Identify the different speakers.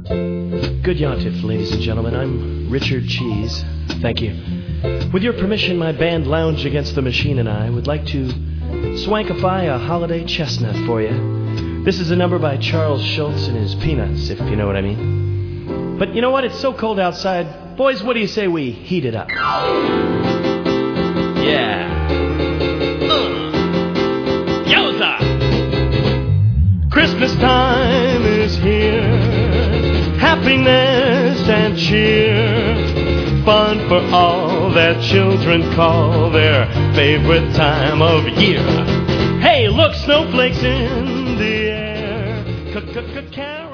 Speaker 1: Good yontif, ladies and gentlemen. I'm Richard Cheese. Thank you. With your permission, my band Lounge Against the Machine and I would like to swankify a holiday chestnut for you. This is a number by Charles Schultz and his Peanuts, if you know what I mean. But you know what? It's so cold outside. Boys, what do you say we heat it up? Yeah. Yowza! Christmas time is here. Happiness and cheer. Fun for all that children call their favorite time of year. Hey, look, snowflakes in the air. Carol.